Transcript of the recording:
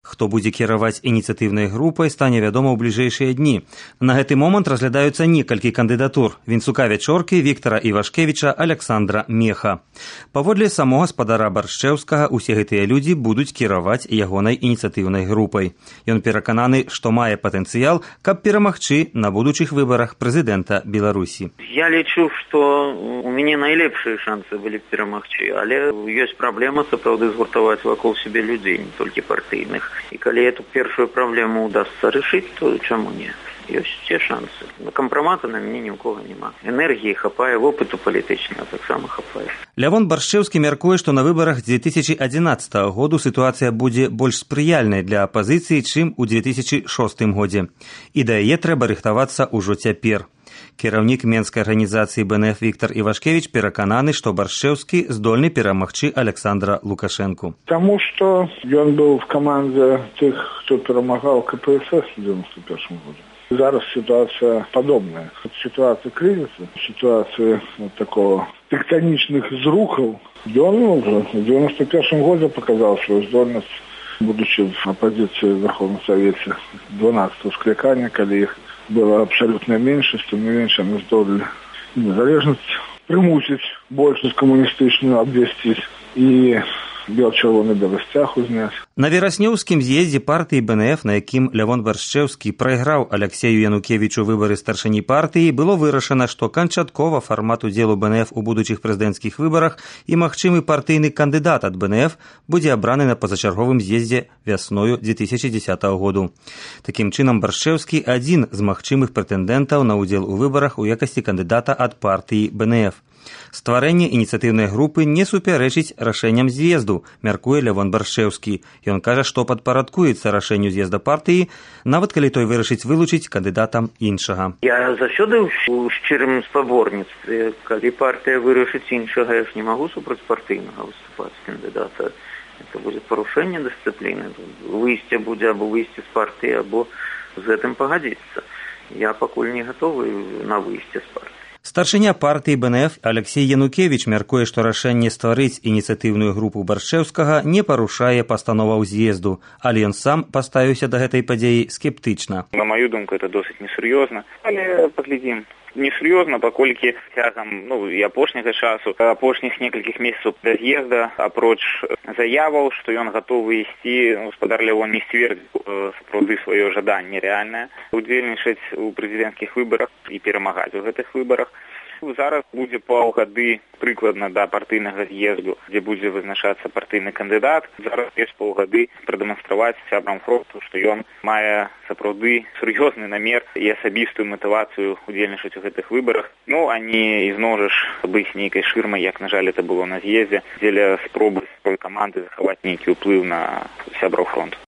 Хто будзе кіраваць ініцыятыўнай групай, стане вядома ў бліжэйшыя дні. На гэты момант разглядаюцца некалькі кандыдатур: Вінцука Вячоркі, Віктара Івашкевіча, Аляксандра Меха. Паводле самога спадара Баршчэўскага, усе гэтыя людзі будуць кіраваць ягонай ініцыятыўнай групай. Ён перакананы, што мае патэнцыял, каб перамагчы на будучых выбарах прэзідэнта Беларусі. Я лічу, што у мяне найлепшыя шансы былі перамагчы, але ёсць праблема сапраўды згуртаваць вакол сябе людзей, не толькі партыйных. І калі эту першую праблему удасца рашыць, то чаму не? Ёсць усе шансы. Кампрамата на мяне ні ў кого няма. Энергіі хапае, вопыту палітычнага таксама хапае. Лявон Баршчэўскі мяркуе, што на выбарах 2011 году сітуацыя будзе больш спрыяльнай для апазіцыі, чым у 2006 годзе. І да яе трэба рыхтавацца ўжо цяпер. Кіраўнік менскай арганізацыі БНФ Віктар Івашкевіч перакананы, што Баршчэўскі здольны перамагчы Аляксандра Лукашэнку. Таму што ён быў в камандзе тых, хто перамагаў КПСС у 91 годзе. Зараз ситуация подобная. Ситуация кризиса, ситуация такого тектоничных зрухов. Он уже в 91 году показал свою здольность, будучи в оппозиции в Верховном Совете 12-го скликания, когда их было абсолютная меньшинство, не меньше они здолели незалежность примусить большую коммунистичную обвестись и бел-чырвоны белостях узнять. На вераснёўскім з'ездзе партыі БНФ, на якім Лявон Баршчэўскі прайграў Аляксею Янукевічу выбары старшыні партыі, было вырашана, што канчаткова фармат удзелу БНФ у будучых прэзідэнцкіх выбарах і магчымы партыйны кандыдат ад БНФ будзе абраны на пазачарговым з'ездзе вясною 2010 году. Такім чынам, Баршчэўскі адзін з магчымых прэтэндэнтаў на ўдзел у выбарах у якасці кандыдата ад партыі БНФ. Стварэнне ініцыятыўнай групы не супярэчыць рашэнням з'езду, мяркуе Лявон Баршчэўскі. Ён кажа, што падпарадкуецца рашэнню з'езда партыі, нават калі той вырашыць вылучыць кандыдатам іншага. Я заўсёды ў шчырым спаборніцтве. Калі партыя вырашыць іншага, я ж не магу супраць партыйнага выступаць кандыдата. Это будзе парушэнне дысцыпліны. Выйсце будзе або выйсце з партыі, або з гэтым пагадзіцца. Я пакуль не гатовы на выйсце з партыі. Старшыня партыі БНФ Аляксей Янукевіч мяркуе, што рашэнне стварыць ініцыятыўную групу Баршчэўскага не парушае пастановаў з'езду, але ён сам паставіўся да гэтай падзеі скептычна. На маю думку, это досыць несур'ёзна, але паглядзім. Несур'ёзна, паколькі цягам і апошняга часу, апошніх некалькіх месяцаў да з'езда, апроч заяваў, што ён гатовы ісці, гаспадар Лявон не сцвердзіў сапраўды сваё жаданне рэальнае удзельнічаць у прэзідэнцкіх выбарах і перамагаць у гэтых выбарах. Зараз будзе паўгады прыкладна да партыйнага з'езду, дзе будзе вызначацца партыйны кандыдат. Зараз ёсць паўгады прадэманстраваць сябрам фронту, што ён мае сапраўды сур'ёзны намер і асабістую матывацыю удзельнічаць у гэтых выбарах. А не ізноў жа быць нейкай шырмай, як, на жаль, это было на з'ездзе, дзеля спробы сваёй каманды захаваць нейкі ўплыў на сябраў фронту.